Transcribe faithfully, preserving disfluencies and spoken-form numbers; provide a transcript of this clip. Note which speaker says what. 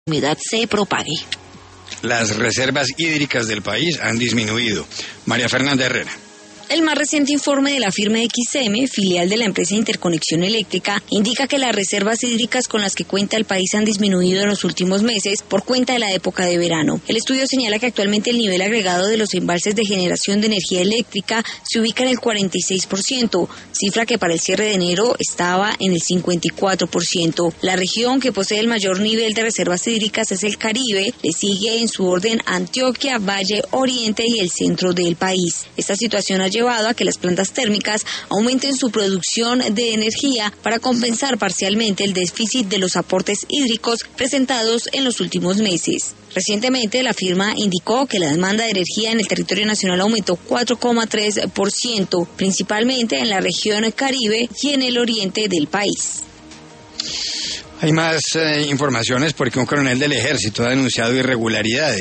Speaker 1: humedad se propague.
Speaker 2: Las reservas hídricas del país han disminuido. María Fernanda Herrera.
Speaker 3: El más reciente informe de la firma X M, filial de la empresa Interconexión Eléctrica, indica que las reservas hídricas con las que cuenta el país han disminuido en los últimos meses por cuenta de la época de verano. El estudio señala que actualmente el nivel agregado de los embalses de generación de energía eléctrica se ubica en el cuarenta y seis por ciento, cifra que para el cierre de enero estaba en el cincuenta y cuatro por ciento. La región que posee el mayor nivel de reservas hídricas es el Caribe, le sigue en su orden Antioquia, Valle, Oriente y el centro del país. Esta situación ha llevado a que las plantas térmicas aumenten su producción de energía para compensar parcialmente el déficit de los aportes hídricos presentados en los últimos meses. Recientemente, la firma indicó que la demanda de energía en el territorio nacional aumentó cuatro coma tres por ciento, principalmente en la región Caribe y en el oriente del país.
Speaker 2: Hay más eh, informaciones porque un coronel del ejército ha denunciado irregularidades.